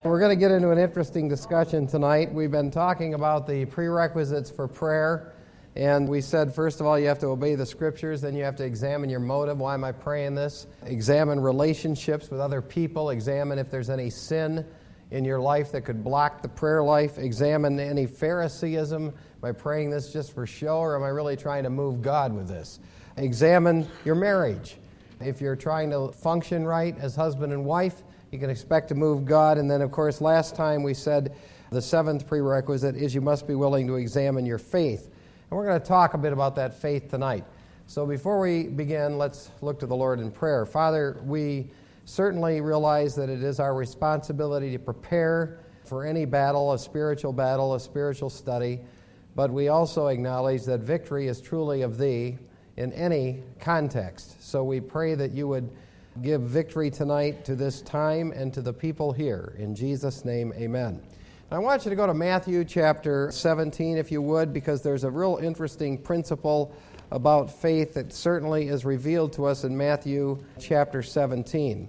We're going to get into an interesting discussion tonight. We've been talking about the prerequisites for prayer, and we said, first of all, you have to obey the Scriptures, then you have to examine your motive. Why am I praying this? Examine relationships with other people. Examine if there's any sin in your life that could block the prayer life. Examine any Phariseeism. Am I praying this just for show, or am I really trying to move God with this? Examine your marriage. If you're trying to function right as husband and wife, you can expect to move God. And then, of course, last time we said the seventh prerequisite is you must be willing to examine your faith. And we're going to talk a bit about that faith tonight. So before we begin, let's look to the Lord in prayer. Father, we certainly realize that it is our responsibility to prepare for any battle, a spiritual study, but we also acknowledge that victory is truly of Thee in any context. So we pray that you would give victory tonight to this time and to the people here. In Jesus' name, amen. I want you to go to Matthew chapter 17, if you would, because there's a real interesting principle about faith that certainly is revealed to us in Matthew chapter 17.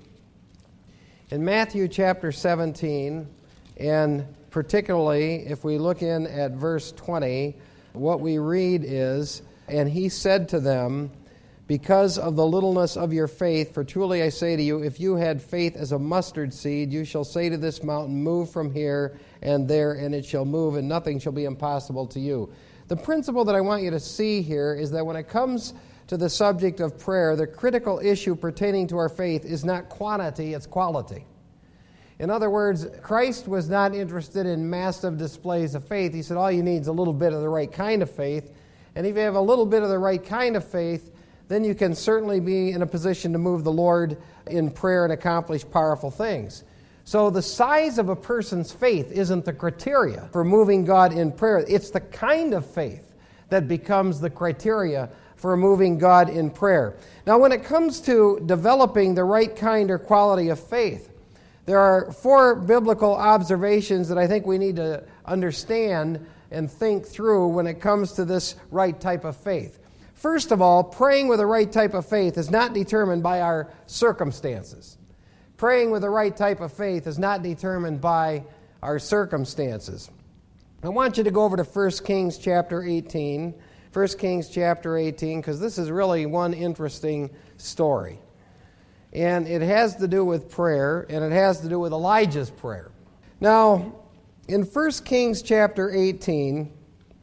In Matthew chapter 17, and particularly if we look in at verse 20, what we read is, "And he said to them, because of the littleness of your faith, for truly I say to you, if you had faith as a mustard seed, you shall say to this mountain, move from here and there, and it shall move, and nothing shall be impossible to you." The principle that I want you to see here is that when it comes to the subject of prayer, the critical issue pertaining to our faith is not quantity, it's quality. In other words, Christ was not interested in massive displays of faith. He said all you need is a little bit of the right kind of faith, and if you have a little bit of the right kind of faith, then you can certainly be in a position to move the Lord in prayer and accomplish powerful things. So the size of a person's faith isn't the criteria for moving God in prayer. It's the kind of faith that becomes the criteria for moving God in prayer. Now, when it comes to developing the right kind or quality of faith, there are four biblical observations that I think we need to understand and think through when it comes to this right type of faith. First of all, praying with the right type of faith is not determined by our circumstances. Praying with the right type of faith is not determined by our circumstances. I want you to go over to 1 Kings chapter 18. 1 Kings chapter 18, because this is really one interesting story. And it has to do with prayer, and it has to do with Elijah's prayer. Now, in 1 Kings chapter 18,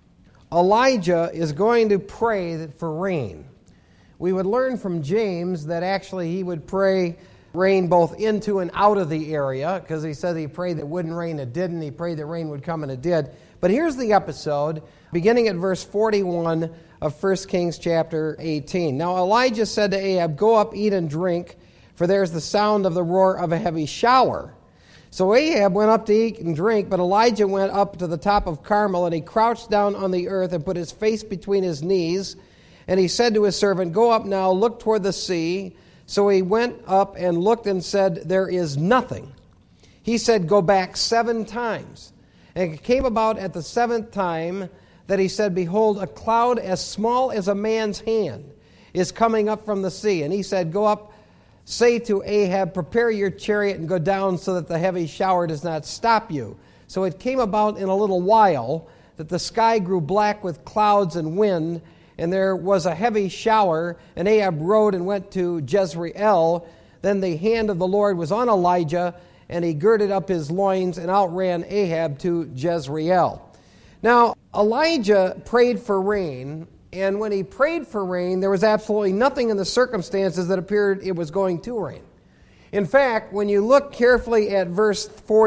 Elijah is going to pray for rain. We would learn from James that actually he would pray rain both into and out of the area, because he said he prayed that it wouldn't rain, it didn't. He prayed that rain would come, and it did. But here's the episode, beginning at verse 41 of 1 Kings chapter 18. "Now Elijah said to Ahab, go up, eat and drink, for there's the sound of the roar of a heavy shower. So Ahab went up to eat and drink, but Elijah went up to the top of Carmel, and he crouched down on the earth and put his face between his knees. And he said to his servant, go up now, look toward the sea. So he went up and looked and said, there is nothing. He said, go back 7 times. And it came about at the 7th time that he said, behold, a cloud as small as a man's hand is coming up from the sea. And he said, go up, say to Ahab, prepare your chariot and go down so that the heavy shower does not stop you. So it came about in a little while that the sky grew black with clouds and wind, and there was a heavy shower, and Ahab rode and went to Jezreel. Then the hand of the Lord was on Elijah, and he girded up his loins and outran Ahab to Jezreel." Now, Elijah prayed for rain, and when he prayed for rain, there was absolutely nothing in the circumstances that appeared it was going to rain. In fact, when you look carefully at verse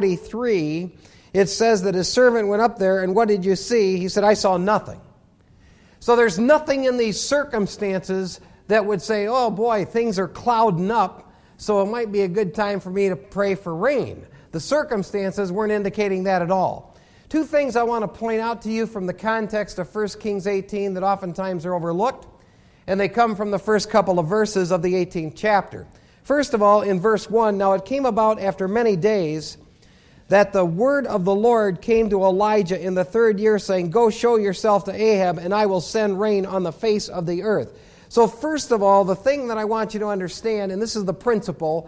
43, it says that his servant went up there, and what did you see? He said, I saw nothing. So there's nothing in these circumstances that would say, oh boy, things are clouding up, so it might be a good time for me to pray for rain. The circumstances weren't indicating that at all. 2 things I want to point out to you from the context of 1 Kings 18 that oftentimes are overlooked, and they come from the first couple of verses of the 18th chapter. First of all, in verse 1, now it came about after many days that the word of the Lord came to Elijah in the 3rd year, saying, go show yourself to Ahab, and I will send rain on the face of the earth. So first of all, the thing that I want you to understand, and this is the principle,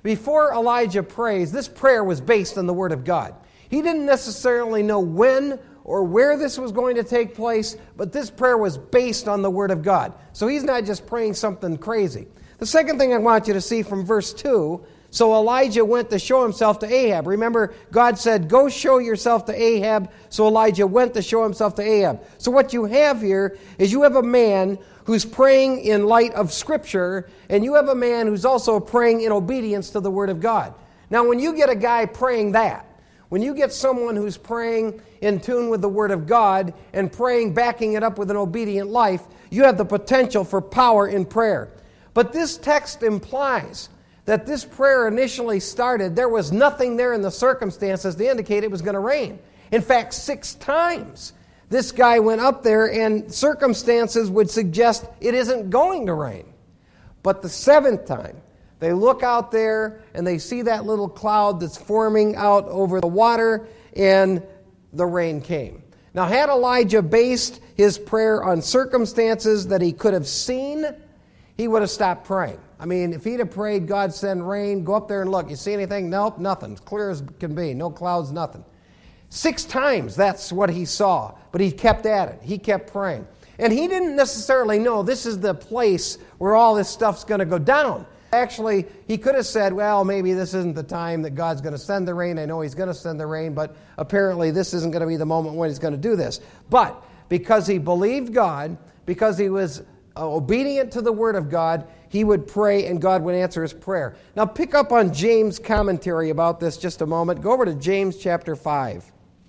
Before Elijah prays, this prayer was based on the Word of God. He didn't necessarily know when or where this was going to take place, but this prayer was based on the Word of God. So he's not just praying something crazy. The second thing I want you to see from verse 2, so Elijah went to show himself to Ahab. Remember, God said, go show yourself to Ahab. So Elijah went to show himself to Ahab. So what you have here is you have a man who's praying in light of Scripture, and you have a man who's also praying in obedience to the Word of God. Now, when you get a guy praying that, when you get someone who's praying in tune with the Word of God and praying, backing it up with an obedient life, you have the potential for power in prayer. But this text implies that this prayer initially started, there was nothing there in the circumstances to indicate it was going to rain. In fact, 6 times this guy went up there and circumstances would suggest it isn't going to rain. But the 7th time, they look out there and they see that little cloud that's forming out over the water, and the rain came. Now, had Elijah based his prayer on circumstances that he could have seen, he would have stopped praying. I mean, if he'd have prayed, God send rain, go up there and look. You see anything? Nope, nothing. It's clear as can be. No clouds, nothing. 6 times that's what he saw, but he kept at it. He kept praying. And he didn't necessarily know this is the place where all this stuff's going to go down. Actually, he could have said, well, maybe this isn't the time that God's going to send the rain. I know he's going to send the rain, but apparently this isn't going to be the moment when he's going to do this. But because he believed God, because he was obedient to the Word of God, he would pray and God would answer his prayer. Now pick up on James' commentary about this just a moment. Go over to James chapter 5.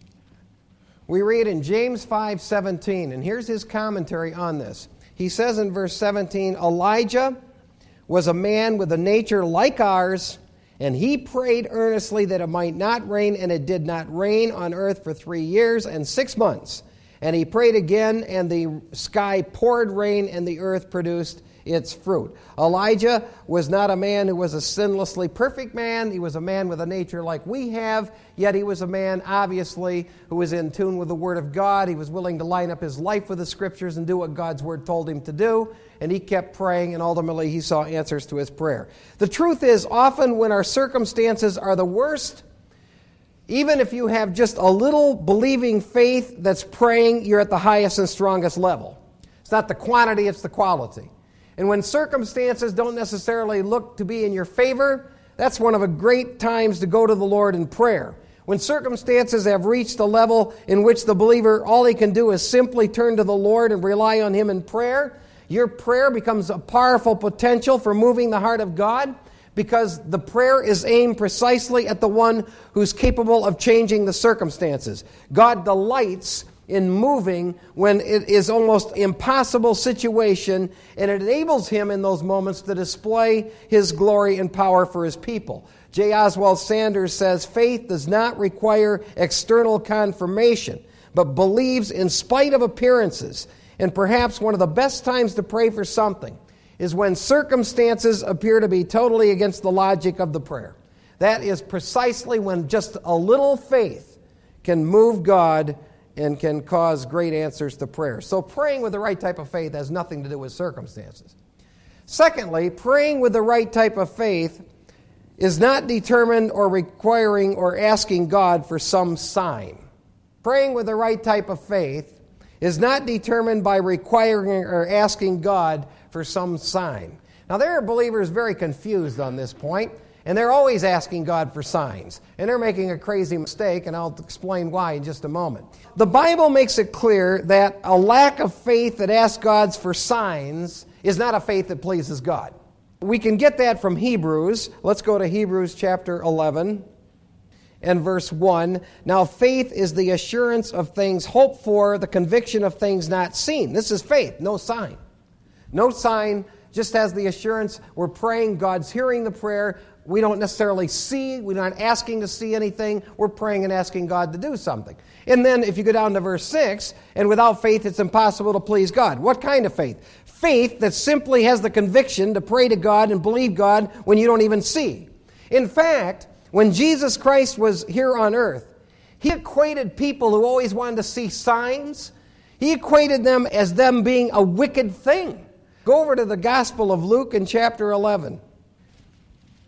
We read in James 5:17, and here's his commentary on this. He says in verse 17, Elijah was a man with a nature like ours, and he prayed earnestly that it might not rain, and it did not rain on earth for 3 years and 6 months. And he prayed again, and the sky poured rain, and the earth produced its fruit. Elijah was not a man who was a sinlessly perfect man. He was a man with a nature like we have, yet he was a man, obviously, who was in tune with the Word of God. He was willing to line up his life with the Scriptures and do what God's Word told him to do, and he kept praying, and ultimately he saw answers to his prayer. The truth is, often when our circumstances are the worst, even if you have just a little believing faith that's praying, you're at the highest and strongest level. It's not the quantity, it's the quality. And when circumstances don't necessarily look to be in your favor, that's one of the great times to go to the Lord in prayer. When circumstances have reached a level in which the believer, all he can do is simply turn to the Lord and rely on Him in prayer, your prayer becomes a powerful potential for moving the heart of God, because the prayer is aimed precisely at the one who's capable of changing the circumstances. God delights in moving when it is almost impossible situation, and it enables Him in those moments to display His glory and power for His people. J. Oswald Sanders says, faith does not require external confirmation, but believes in spite of appearances. And perhaps one of the best times to pray for something is when circumstances appear to be totally against the logic of the prayer. That is precisely when just a little faith can move God and can cause great answers to prayer. So praying with the right type of faith has nothing to do with circumstances. Secondly, praying with the right type of faith is not determined or requiring or asking God for some sign. Praying with the right type of faith is not determined by requiring or asking God for some sign. Now, there are believers very confused on this point, and they're always asking God for signs. And they're making a crazy mistake, and I'll explain why in just a moment. The Bible makes it clear that a lack of faith that asks God for signs is not a faith that pleases God. We can get that from Hebrews. Let's go to Hebrews chapter 11 and verse 1. Now, faith is the assurance of things hoped for, the conviction of things not seen. This is faith, no sign. No sign, just has the assurance we're praying, God's hearing the prayer. We don't necessarily see, we're not asking to see anything, we're praying and asking God to do something. And then if you go down to verse 6, and without faith it's impossible to please God. What kind of faith? Faith that simply has the conviction to pray to God and believe God when you don't even see. In fact, when Jesus Christ was here on earth, He equated people who always wanted to see signs, He equated them as them being a wicked thing. Go over to the Gospel of Luke in chapter 11.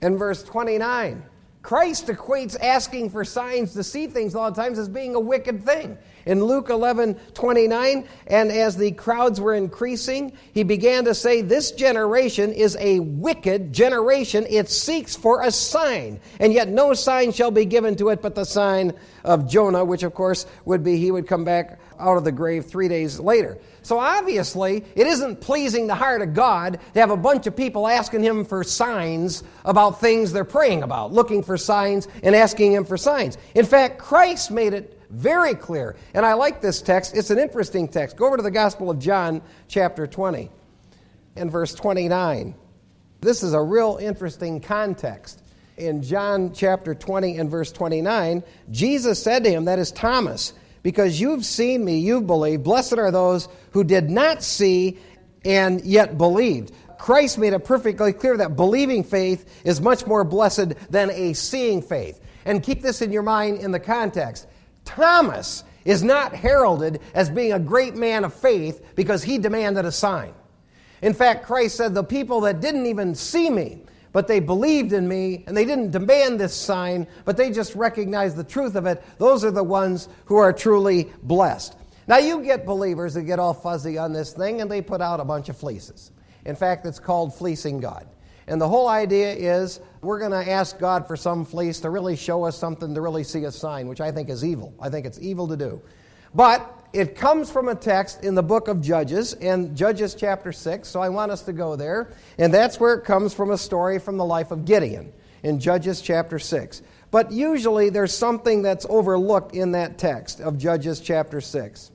and verse 29. Christ equates asking for signs to see things a lot of times as being a wicked thing. In Luke 11:29, and as the crowds were increasing, he began to say, this generation is a wicked generation. It seeks for a sign, and yet no sign shall be given to it but the sign of Jonah, which of course would be he would come back out of the grave 3 days later. So obviously, it isn't pleasing the heart of God to have a bunch of people asking him for signs about things they're praying about, looking for signs and asking him for signs. In fact, Christ made it very clear. And I like this text. It's an interesting text. Go over to the Gospel of John, chapter 20, and verse 29. This is a real interesting context. In John chapter 20 and verse 29, Jesus said to him, that is Thomas, because you've seen me, you've believed. Blessed are those who did not see and yet believed. Christ made it perfectly clear that believing faith is much more blessed than a seeing faith. And keep this in your mind in the context. Thomas is not heralded as being a great man of faith because he demanded a sign. In fact, Christ said the people that didn't even see me, but they believed in me, and they didn't demand this sign, but they just recognized the truth of it, those are the ones who are truly blessed. Now you get believers that get all fuzzy on this thing, and they put out a bunch of fleeces. In fact, it's called fleecing God. And the whole idea is we're going to ask God for some fleece to really show us something, to really see a sign, which I think is evil. I think it's evil to do. But it comes from a text in the book of Judges, in Judges chapter 6, so I want us to go there. And that's where it comes from, a story from the life of Gideon in Judges chapter 6. But usually there's something that's overlooked in that text of Judges chapter 6.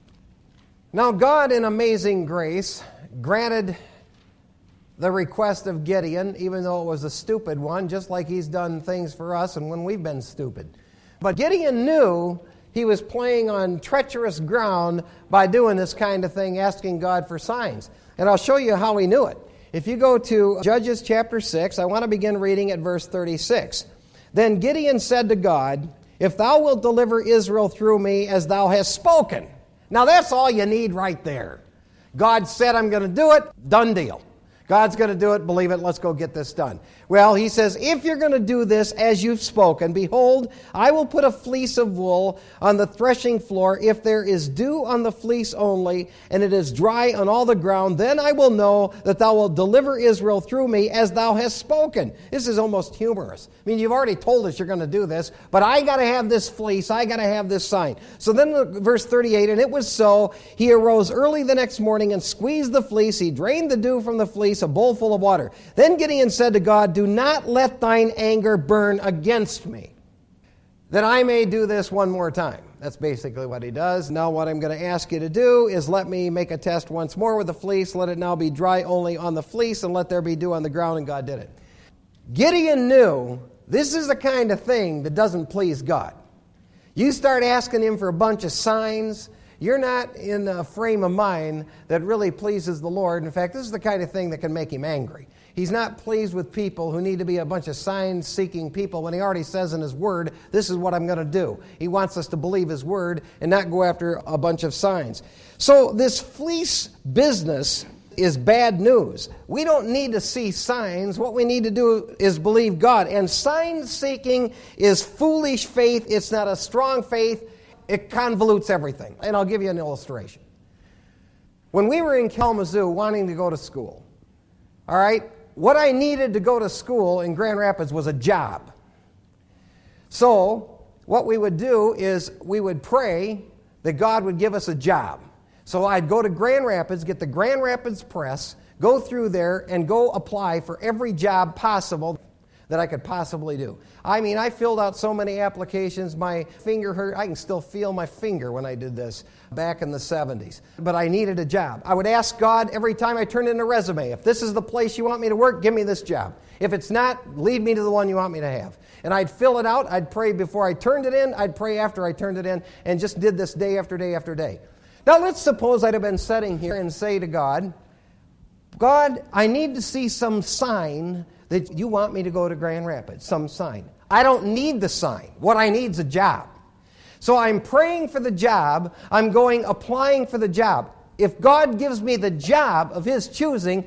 Now God, in amazing grace, granted the request of Gideon, even though it was a stupid one, just like he's done things for us and when we've been stupid. But Gideon knew he was playing on treacherous ground by doing this kind of thing, asking God for signs. And I'll show you how he knew it. If you go to Judges chapter 6, I want to begin reading at verse 36. Then Gideon said to God, if thou wilt deliver Israel through me as thou hast spoken. Now that's all you need right there. God said, I'm going to do it, done deal. God's going to do it, believe it, let's go get this done. Well, he says, if you're going to do this as you've spoken, behold, I will put a fleece of wool on the threshing floor. If there is dew on the fleece only, and it is dry on all the ground, then I will know that thou wilt deliver Israel through me as thou hast spoken. This is almost humorous. I mean, you've already told us you're going to do this, but I got to have this fleece, I got to have this sign. So then verse 38, and it was so, he arose early the next morning and squeezed the fleece, he drained the dew from the fleece, a bowl full of water. Then Gideon said to God, do not let thine anger burn against me, that I may do this one more time. That's basically what he does. Now what I'm going to ask you to do is let me make a test once more with the fleece. Let it now be dry only on the fleece, and let there be dew on the ground, and God did it. Gideon knew this is the kind of thing that doesn't please God. You start asking him for a bunch of signs, you're not in a frame of mind that really pleases the Lord. In fact, this is the kind of thing that can make him angry. He's not pleased with people who need to be a bunch of sign-seeking people when he already says in his word, this is what I'm going to do. He wants us to believe his word and not go after a bunch of signs. So this fleece business is bad news. We don't need to see signs. What we need to do is believe God. And sign-seeking is foolish faith. It's not a strong faith. It convolutes everything. And I'll give you an illustration. When we were in Kalamazoo wanting to go to school, all right, what I needed to go to school in Grand Rapids was a job. So what we would do is we would pray that God would give us a job. So I'd go to Grand Rapids, get the Grand Rapids Press, go through there, and go apply for every job possible that I could possibly do. I mean, I filled out so many applications, my finger hurt. I can still feel my finger when I did this back in the 70s. But I needed a job. I would ask God every time I turned in a resume, if this is the place you want me to work, give me this job. If it's not, lead me to the one you want me to have. And I'd fill it out. I'd pray before I turned it in. I'd pray after I turned it in, and just did this day after day after day. Now let's suppose I'd have been sitting here and say to God, God, I need to see some sign that you want me to go to Grand Rapids, some sign. I don't need the sign. What I need is a job. So I'm praying for the job. I'm going applying for the job. If God gives me the job of His choosing,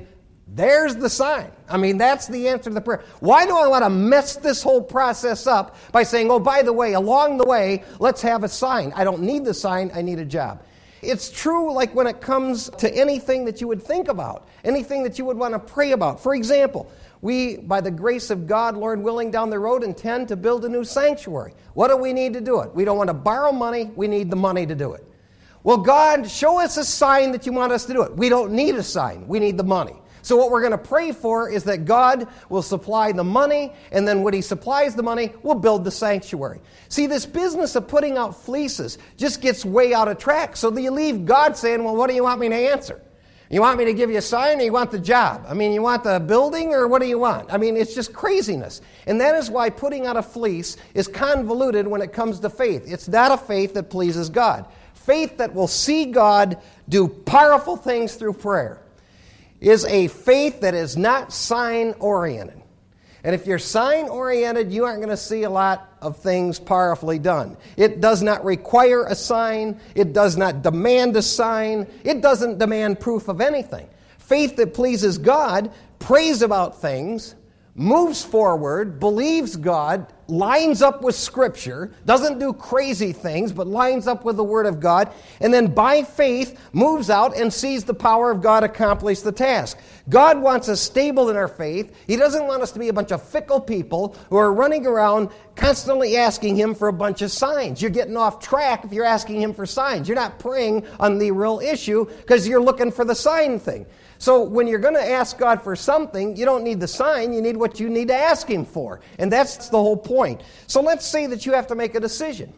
There's the sign. I mean, that's the answer to the prayer. Why do I want to mess this whole process up by saying, oh, by the way, along the way, let's have a sign. I don't need the sign, I need a job. It's true like when it comes to anything that you would think about, anything that you would want to pray about. For example, we, by the grace of God, Lord willing, down the road intend to build a new sanctuary. What do we need to do it? We don't want to borrow money, we need the money to do it. Well, God, show us a sign that you want us to do it. We don't need a sign, we need the money. So what we're going to pray for is that God will supply the money, and then when He supplies the money, we'll build the sanctuary. See, this business of putting out fleeces just gets way out of track. So you leave God saying, well, what do you want me to answer? You want me to give you a sign, or you want the job? I mean, you want the building, or what do you want? I mean, it's just craziness. And that is why putting out a fleece is convoluted when it comes to faith. It's not a faith that pleases God. Faith that will see God do powerful things through prayer is a faith that is not sign-oriented. And if you're sign-oriented, you aren't going to see a lot of things powerfully done. It does not require a sign. It does not demand a sign. It doesn't demand proof of anything. Faith that pleases God prays about things, moves forward, believes God, lines up with Scripture, doesn't do crazy things, but lines up with the Word of God, and then by faith moves out and sees the power of God accomplish the task. God wants us stable in our faith. He doesn't want us to be a bunch of fickle people who are running around constantly asking Him for a bunch of signs. You're getting off track if you're asking Him for signs. You're not praying on the real issue because you're looking for the sign thing. So when you're going to ask God for something, you don't need the sign, you need what you need to ask Him for. And that's the whole point. So let's say that you have to make a decision.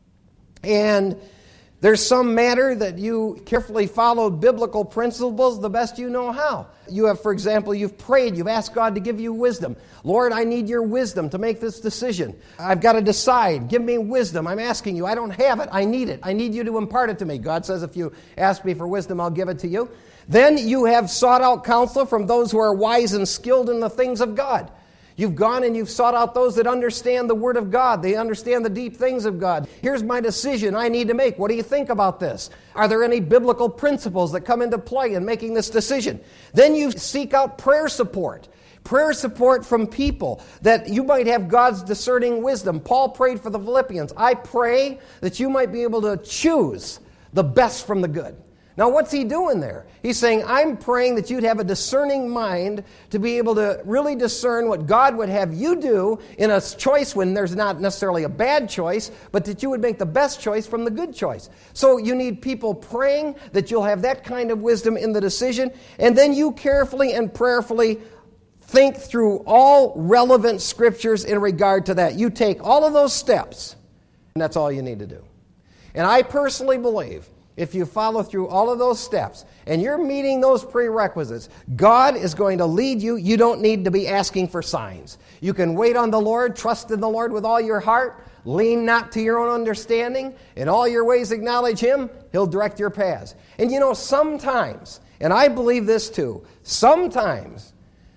And there's some matter that you carefully followed biblical principles the best you know how. You have, for example, you've prayed, you've asked God to give you wisdom. Lord, I need your wisdom to make this decision. I've got to decide. Give me wisdom. I'm asking you. I don't have it. I need it. I need you to impart it to me. God says, if you ask me for wisdom, I'll give it to you. Then you have sought out counsel from those who are wise and skilled in the things of God. You've gone and you've sought out those that understand the Word of God. They understand the deep things of God. Here's my decision I need to make. What do you think about this? Are there any biblical principles that come into play in making this decision? Then you seek out prayer support. Prayer support from people that you might have God's discerning wisdom. Paul prayed for the Philippians. I pray that you might be able to choose the best from the good. Now, what's he doing there? He's saying, I'm praying that you'd have a discerning mind to be able to really discern what God would have you do in a choice when there's not necessarily a bad choice, but that you would make the best choice from the good choice. So you need people praying that you'll have that kind of wisdom in the decision, and then you carefully and prayerfully think through all relevant scriptures in regard to that. You take all of those steps, and that's all you need to do. And I personally believe if you follow through all of those steps and you're meeting those prerequisites, God is going to lead you. You don't need to be asking for signs. You can wait on the Lord, trust in the Lord with all your heart, lean not to your own understanding, in all your ways acknowledge Him, He'll direct your paths. And you know, sometimes, and I believe this too, sometimes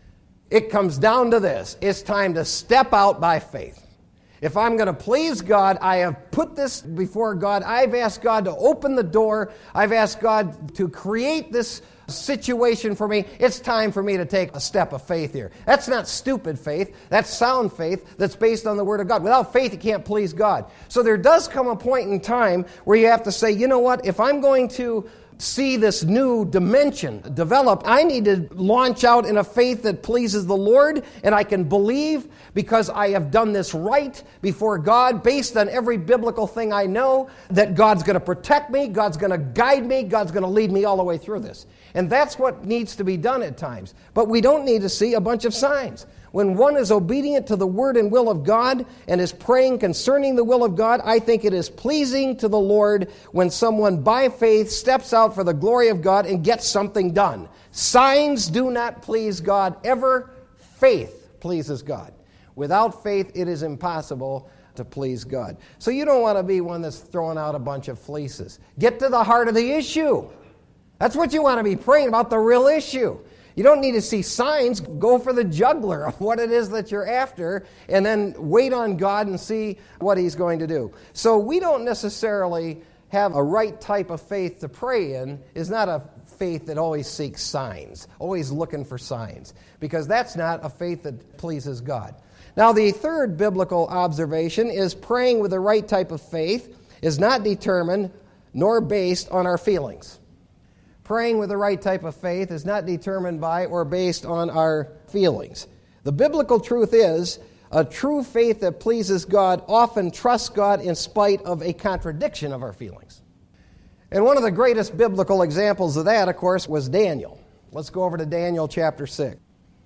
it comes down to this. It's time to step out by faith. If I'm going to please God, I have put this before God. I've asked God to open the door. I've asked God to create this situation for me. It's time for me to take a step of faith here. That's not stupid faith. That's sound faith that's based on the Word of God. Without faith, you can't please God. So there does come a point in time where you have to say, you know what, if I'm going to see this new dimension develop, I need to launch out in a faith that pleases the Lord, and I can believe because I have done this right before God based on every biblical thing I know that God's going to protect me, God's going to guide me, God's going to lead me all the way through this. And that's what needs to be done at times. But we don't need to see a bunch of signs. When one is obedient to the word and will of God and is praying concerning the will of God, I think it is pleasing to the Lord when someone by faith steps out for the glory of God and gets something done. Signs do not please God ever. Faith pleases God. Without faith, it is impossible to please God. So you don't want to be one that's throwing out a bunch of fleeces. Get to the heart of the issue. That's what you want to be praying about, the real issue. You don't need to see signs. Go for the jugular of what it is that you're after, and then wait on God and see what He's going to do. So we don't necessarily have a right type of faith to pray in is not a faith that always seeks signs, always looking for signs, because that's not a faith that pleases God. Now, the third biblical observation is praying with the right type of faith is not determined nor based on our feelings. Praying with the right type of faith is not determined by or based on our feelings. The biblical truth is a true faith that pleases God often trusts God in spite of a contradiction of our feelings. And one of the greatest biblical examples of that, of course, was Daniel. Let's go over to Daniel chapter 6.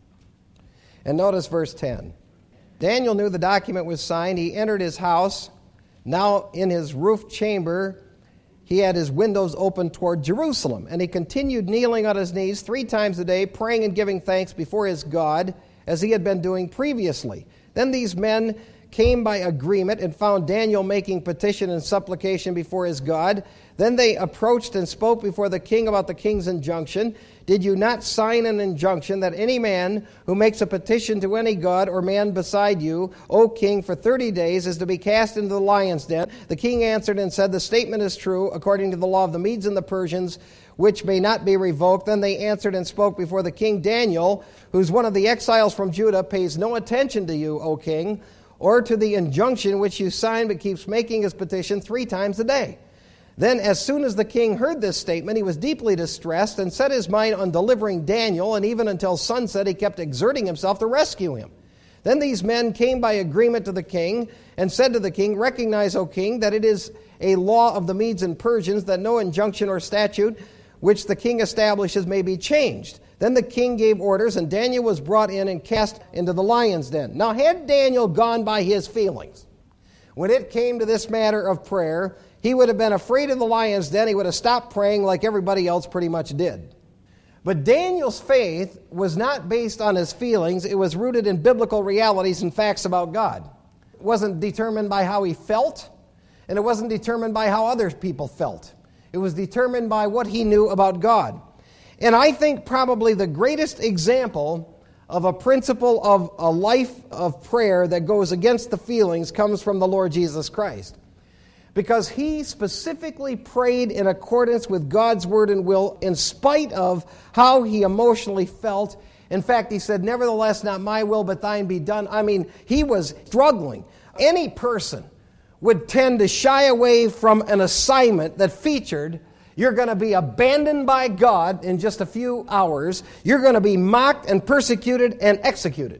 And notice verse 10. Daniel knew the document was signed. He entered his house. Now in his roof chamber, he had his windows open toward Jerusalem. And he continued kneeling on his knees 3 times a day, praying and giving thanks before his God, as he had been doing previously. Then these men came by agreement and found Daniel making petition and supplication before his God. Then they approached and spoke before the king about the king's injunction. Did you not sign an injunction that any man who makes a petition to any god or man beside you, O king, for 30 days is to be cast into the lion's den? The king answered and said, the statement is true according to the law of the Medes and the Persians, which may not be revoked. Then they answered and spoke before the king. Daniel, who's one of the exiles from Judah, pays no attention to you, O king, or to the injunction which you signed, but keeps making his petition 3 times a day. Then as soon as the king heard this statement, he was deeply distressed and set his mind on delivering Daniel, and even until sunset he kept exerting himself to rescue him. Then these men came by agreement to the king and said to the king, recognize, O king, that it is a law of the Medes and Persians that no injunction or statute which the king establishes may be changed. Then the king gave orders, and Daniel was brought in and cast into the lion's den. Now, had Daniel gone by his feelings, when it came to this matter of prayer, he would have been afraid of the lion's den. He would have stopped praying like everybody else pretty much did. But Daniel's faith was not based on his feelings. It was rooted in biblical realities and facts about God. It wasn't determined by how he felt, and it wasn't determined by how other people felt. It was determined by what he knew about God. And I think probably the greatest example of a principle of a life of prayer that goes against the feelings comes from the Lord Jesus Christ. Because he specifically prayed in accordance with God's word and will in spite of how he emotionally felt. In fact, he said, nevertheless, not my will, but thine be done. I mean, he was struggling. Any person would tend to shy away from an assignment that featured you're going to be abandoned by God in just a few hours. You're going to be mocked and persecuted and executed.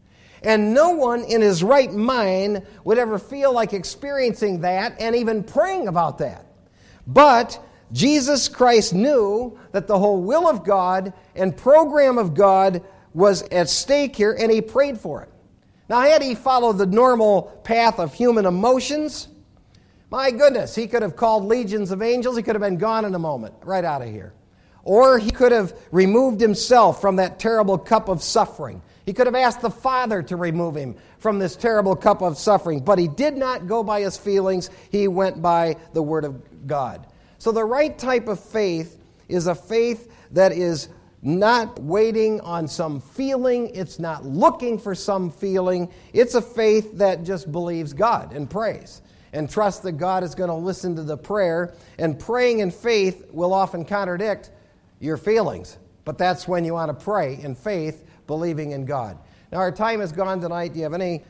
And no one in his right mind would ever feel like experiencing that and even praying about that. But Jesus Christ knew that the whole will of God and program of God was at stake here, and he prayed for it. Now, had he followed the normal path of human emotions, my goodness, he could have called legions of angels. He could have been gone in a moment, right out of here. Or he could have removed himself from that terrible cup of suffering. He could have asked the Father to remove him from this terrible cup of suffering. But he did not go by his feelings. He went by the Word of God. So the right type of faith is a faith that is not waiting on some feeling. It's not looking for some feeling. It's a faith that just believes God and prays and trusts that God is going to listen to the prayer. And praying in faith will often contradict your feelings. But that's when you want to pray in faith, believing in God. Now, our time is gone tonight. Do you have any